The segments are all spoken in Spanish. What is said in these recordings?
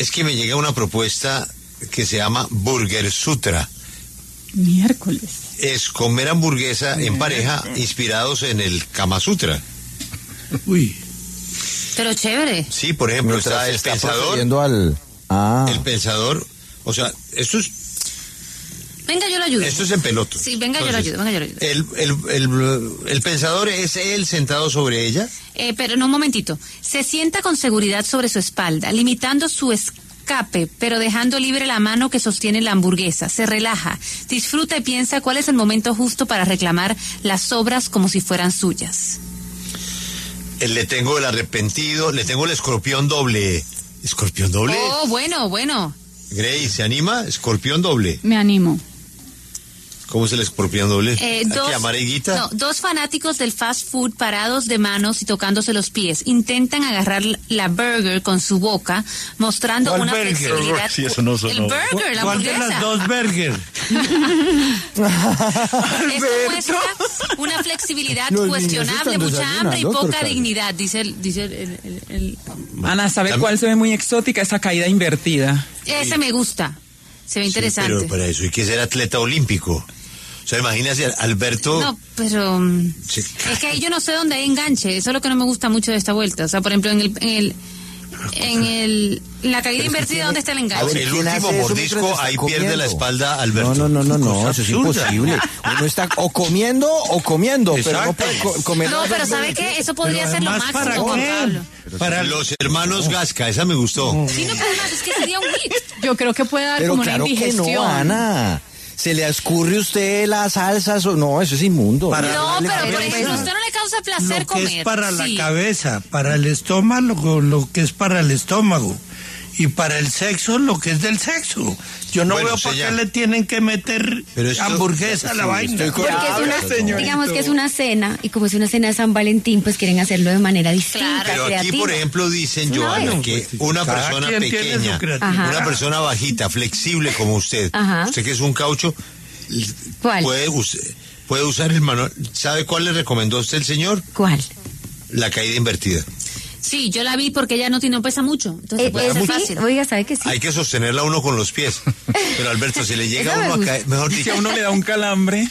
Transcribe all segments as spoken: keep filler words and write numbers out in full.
Es que me llega una propuesta que se llama Burger Sutra. Miércoles. Es comer hamburguesa en pareja inspirados en el Kama Sutra. Uy. Pero chévere. Sí, por ejemplo, está el está pensador. Al... Ah. El pensador, o sea, esto es... Venga, yo lo ayudo. Esto es en peloto. Sí, venga, Entonces, yo lo ayudo, venga, yo lo ayudo. El, el, el, el pensador es él sentado sobre ella. Eh, pero no, un momentito. Se sienta con seguridad sobre su espalda, limitando su escape, pero dejando libre la mano que sostiene la hamburguesa. Se relaja, disfruta y piensa cuál es el momento justo para reclamar las sobras como si fueran suyas. Le tengo el arrepentido, le tengo el escorpión doble. ¿Escorpión doble? Oh, bueno, bueno. Grace, ¿se anima? Escorpión doble. Me animo. ¿Cómo es el escorpión doble? Eh, dos, dos, amarillita? No, dos fanáticos del fast food parados de manos y tocándose los pies intentan agarrar la burger con su boca, mostrando una burger? flexibilidad. Sí, eso no sonó. El burger, la ¿Cuál de hamburguesa. las dos burger? Esto muestra una flexibilidad Los niños cuestionable, están mucha hambre y desayunando, poca doctor. dignidad, dice el, dice el, el, el- el- Ana, ¿sabe También- cuál se ve muy exótica? Esa caída invertida. Ese me gusta. Se ve Sí, interesante. pero para eso hay que ser atleta olímpico. O sea, imagínate, Alberto... No, pero um, Sí. es que ahí yo no sé dónde hay enganche. Eso es lo que no me gusta mucho de esta vuelta. O sea, por ejemplo, en el, en el, en el, la caída invertida, ¿dónde está el A enganche? ver, el ¿quién último hace eso mordisco, mientras está ahí pierde la comiendo? espalda Alberto. No, no, no, no, no, Cosa eso es absurda. imposible. Uno está o comiendo o comiendo, pero no Exacto. puede co- comer. No, pero ¿sabe qué? Eso podría Pero ser lo además, máximo, ¿para Juan qué? Pablo. Para Los hermanos Gasca, esa me gustó. Sí, no, pero además es que sería un hit. Yo creo que puede dar Pero como claro una que indigestión. no, Ana. ¿Se le escurre usted las salsas o no? Eso es inmundo. Para- No, darle pero por cabeza. ejemplo, ¿a usted no le causa placer lo que comer? es para Sí. la cabeza, para el estómago, lo que es para el estómago. Y para el sexo, lo que es del sexo. Yo no Bueno, veo usted para ya- qué le tienen que meter Pero esto- hamburguesa a la Sí, vaina. estoy con- Porque es Claro, una, señorito. digamos que es una cena, y como es una cena de San Valentín, pues quieren hacerlo de manera distinta, Claro. Pero aquí, creativa. por ejemplo, dicen, No, Joana, es- que una Cada persona quien tiene su pequeña, creatividad. una persona bajita, flexible como usted, Ajá. usted que es un caucho, ¿Cuál? puede, us- puede usar el manual. ¿Sabe cuál le recomendó a usted el señor? ¿Cuál? La caída invertida. Sí, yo la vi porque ella no, tiene- no pesa mucho. Entonces Eh, puede eh, ser sí, fácil. oiga, ¿sabe que sí? Hay que sostenerla uno con los pies. Pero Alberto, si le llega Eso me uno a gusta. caer, mejor Si dicho, a uno le da un calambre.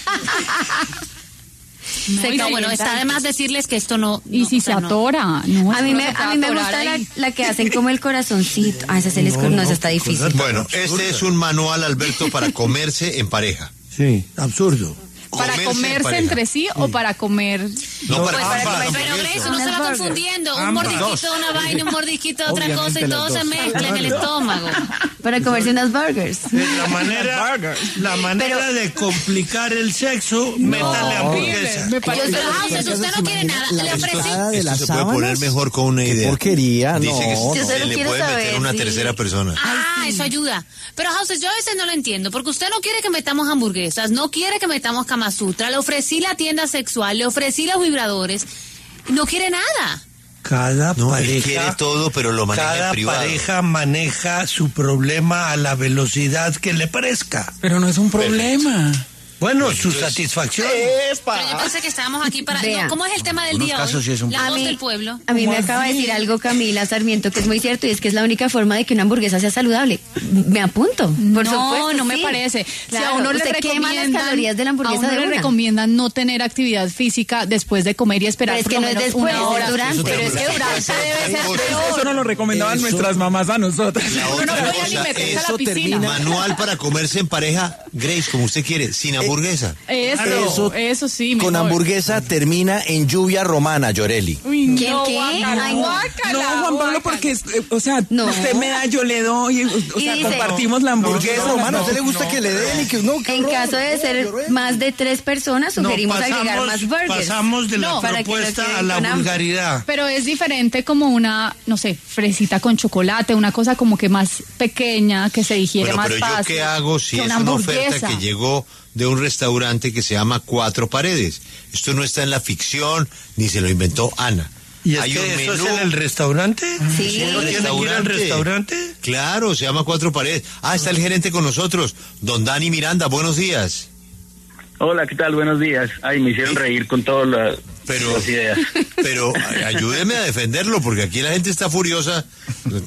No, Se y No, calienta. bueno, está de más decirles que esto no... Y no, si o sea, se no. atora, no. A mí eso me, no se a puede mí me atorar gusta la, ahí. la que hacen como el corazoncito. Ah, esa se les... No, No, no, esa está qué difícil. cosa. bueno, Absurda. este es un manual, Alberto, para comerse en pareja. Sí, absurdo. ¿Para Comerse en comerse pareja. entre sí o para comer? No, para Pues, comer pero, la pero hamburguesa. Grace, uno se va Unas confundiendo. Un Ambas. mordisquito de una vaina, un mordisquito de otra Obviamente cosa y las todo dos. se mezcla en el estómago. Para comerse unas burgers. La manera, la manera de complicar el sexo, métale hamburguesa. Me Yo, parece pero Hauser, usted no quiere nada. Le ofrecí... de Esto las se puede poner sábanas. mejor con una Qué idea. porquería, Dice no. que Yo se solo le quiero puede meter saber una si- tercera persona. Ah, eso ayuda. Pero Hauser, yo a veces no lo entiendo, porque usted no quiere que metamos hamburguesas, no quiere que metamos Kama Sutra, le ofrecí la tienda sexual, le ofrecí los vibradores, no quiere nada. Cada No, él pareja, quiere todo, pero lo maneja en cada privado. pareja maneja su problema a la velocidad que le parezca. Pero no es un problema. Bueno, Pues su entonces- satisfacción. Pero yo pensé que estábamos aquí para... Vea. No, ¿cómo es el tema del Algunos día casos hoy? sí es un- La A voz mí- del pueblo. A mí me ¿Cómo acaba de así? decir algo Camila Sarmiento que es muy cierto y es que es la única forma de que una hamburguesa sea saludable. Me apunto, por no, supuesto. no me sí. parece. Claro, si a uno le usted quema las recomiendan, calorías de la hamburguesa a uno de le una. recomiendan no tener actividad física después de comer y esperar Pero es por que lo no es menos después, una es hora. durante. Pero es que durante debe ser peor. Eso no lo recomendaban Eso- nuestras mamás a nosotras. La Uno no otra puede ni cosa meterse es a la piscina. termina- manual para comerse en pareja, Grace, como usted quiere, sin hamburguesa. Eso, Eso- eso sí. Con mejor. hamburguesa termina en lluvia romana, Llorelli. Uy, ¿Quién no, qué? guácala, Ay, no. guácala, No, Juan Pablo, guácala. porque, es, eh, o sea, No. usted me da, yo le doy, o, o Y sea, dice- compartimos la hamburguesa. Hamburguesa romana, ¿a usted le gusta que le den y que no? qué En horror, caso de no, ser Llorelli. más de tres personas, sugerimos No, agregar más burgers. pasamos de la No, para que lo propuesta queden a la con hambre. vulgaridad. Pero es diferente como una, no sé, fresita con chocolate, una cosa como que más pequeña, que se digiere Bueno, más pero yo fácil. qué hago si que es una una hamburguesa. oferta que llegó de un restaurante que se llama Cuatro Paredes. Esto no está en la ficción, ni se lo inventó Ana. ¿Y es Hay que un eso menú. es en el restaurante? Sí. ¿Uno tiene que ir al restaurante? Claro, se llama Cuatro Paredes. Ah, está el gerente con nosotros, don Dani Miranda, buenos días. Hola, ¿qué tal? Buenos días. Ay, me hicieron reír con todas las, Pero, las ideas. pero ay, ayúdeme a defenderlo, porque aquí la gente está furiosa.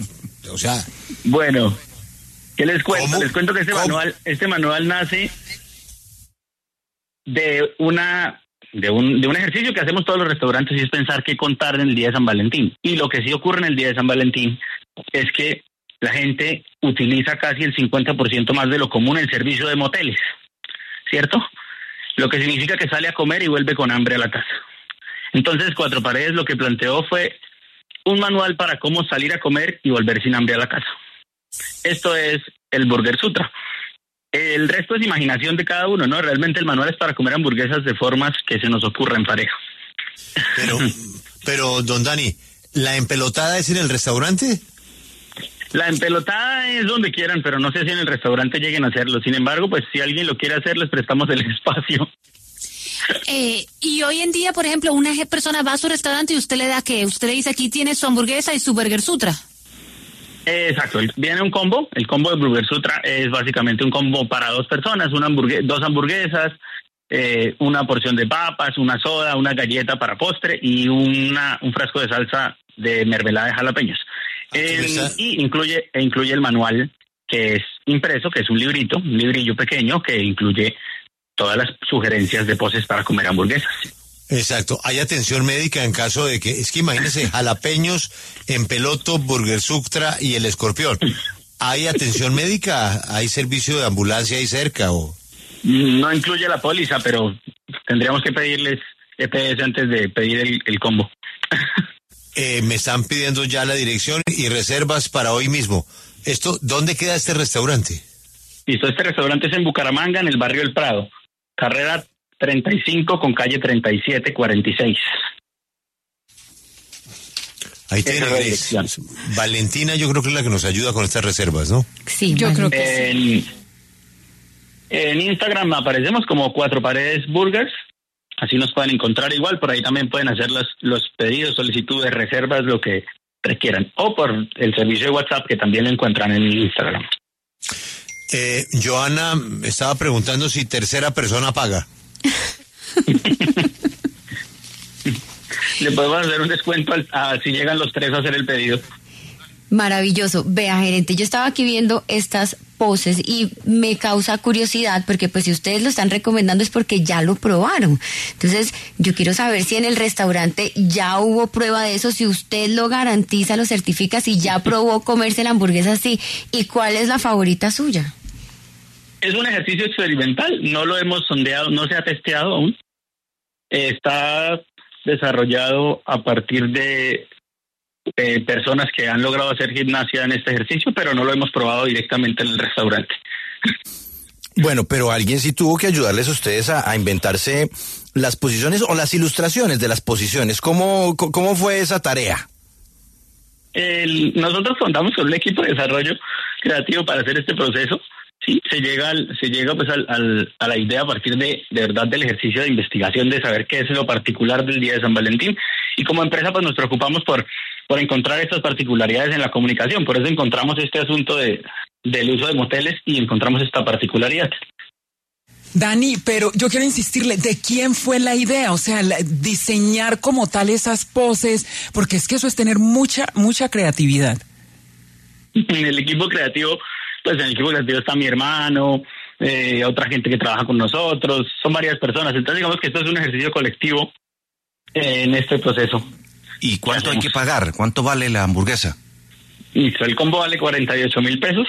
O sea... Bueno, ¿qué les cuento? ¿Cómo? Les cuento que este ¿Cómo? manual, este manual nace de una de un de un ejercicio que hacemos todos los restaurantes, y es pensar qué contar en el día de San Valentín. Y lo que sí ocurre en el día de San Valentín es que la gente utiliza casi el cincuenta por ciento más de lo común el servicio de moteles, ¿cierto? Lo que significa que sale a comer y vuelve con hambre a la casa. Entonces, Cuatro Paredes lo que planteó fue un manual para cómo salir a comer y volver sin hambre a la casa. Esto es el Burger Sutra. El resto es imaginación de cada uno, ¿no? Realmente el manual es para comer hamburguesas de formas que se nos ocurra en pareja. Pero, pero, don Dani, ¿la empelotada es en el restaurante? La empelotada es donde quieran, pero no sé si en el restaurante lleguen a hacerlo. Sin embargo, pues si alguien lo quiere hacer, les prestamos el espacio. Eh, y hoy en día, por ejemplo, una persona va a su restaurante y usted le da que usted le dice aquí tiene su hamburguesa y su Burger Sutra. Eh, exacto, viene un combo. El combo de Burger Sutra es básicamente un combo para dos personas, una hamburgue- dos hamburguesas, eh, una porción de papas, una soda, una galleta para postre y una un frasco de salsa de mermelada de jalapeños. Eh, y incluye e incluye el manual, que es impreso, que es un librito, un librillo pequeño que incluye todas las sugerencias de poses para comer hamburguesas. Exacto. ¿Hay atención médica en caso de que... Es que imagínese, jalapeños, empeloto, Burger Sutra y el escorpión. ¿Hay atención médica? ¿Hay servicio de ambulancia ahí cerca o...? No incluye la póliza, pero tendríamos que pedirles E P S antes de pedir el, el combo. Eh, me están pidiendo ya la dirección y reservas para hoy mismo. Esto, ¿dónde queda este restaurante? Listo, este restaurante es en Bucaramanga, en el barrio El Prado. Carrera treinta y cinco con calle treinta y siete cuarenta y seis. Ahí Esa tiene es la Grace. dirección. Valentina, yo creo que es la que nos ayuda con estas reservas, ¿no? Sí, Yo vale. creo que En, en Instagram aparecemos como Cuatro Paredes Burgers. Así nos pueden encontrar igual. Por ahí también pueden hacer los, los pedidos, solicitudes, reservas, lo que requieran. O por el servicio de WhatsApp, que también lo encuentran en Instagram. Eh, Joana estaba preguntando si tercera persona paga. Le podemos hacer un descuento al, a, si llegan los tres a hacer el pedido. Maravilloso. Vea, gerente, yo estaba aquí viendo estas poses y me causa curiosidad porque pues si ustedes lo están recomendando es porque ya lo probaron. Entonces, yo quiero saber si en el restaurante ya hubo prueba de eso, si usted lo garantiza, lo certifica, si ya probó comerse la hamburguesa así y cuál es la favorita suya. Es un ejercicio experimental, no lo hemos sondeado, no se ha testeado aún. Está desarrollado a partir de eh, personas que han logrado hacer gimnasia en este ejercicio, pero no lo hemos probado directamente en el restaurante. Bueno, pero alguien sí tuvo que ayudarles a ustedes a, a inventarse las posiciones o las ilustraciones de las posiciones. ¿Cómo, cómo fue esa tarea? El, nosotros contamos con un equipo de desarrollo creativo para hacer este proceso. Sí, se llega al, se llega pues al, al, a la idea a partir de, de verdad del ejercicio de investigación, de saber qué es lo particular del día de San Valentín, y como empresa pues nos preocupamos por, por encontrar estas particularidades en la comunicación. Por eso encontramos este asunto de del uso de moteles y encontramos esta particularidad. Dani, pero yo quiero insistirle, ¿de quién fue la idea? O sea, la, diseñar como tal esas poses, porque es que eso es tener mucha, mucha creatividad. En el equipo creativo, pues en el equipo creativo está mi hermano, eh, otra gente que trabaja con nosotros, son varias personas. Entonces digamos que esto es un ejercicio colectivo eh, en este proceso. ¿Y cuánto hay que pagar? ¿Cuánto vale la hamburguesa? Listo, el combo vale cuarenta y ocho mil pesos.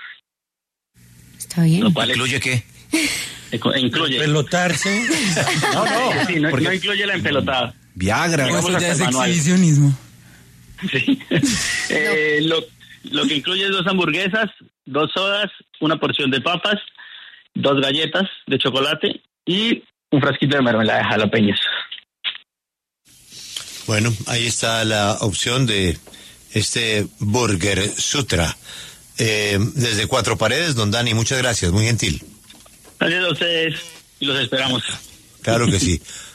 Está bien. Lo cual ¿Incluye es, qué? Incluye. Pelotarse. No, no. Sí, no, porque- no incluye la empelotada. Viagra. Digamos Eso hasta ya el es manual. exhibicionismo. Sí. eh, lo, lo que incluye es dos hamburguesas, dos sodas, una porción de papas, dos galletas de chocolate y un frasquito de mermelada de jalapeños. Bueno, ahí está la opción de este Burger Sutra. Eh, desde Cuatro Paredes, don Dani, muchas gracias, muy gentil. Gracias a ustedes y los esperamos. Claro que sí.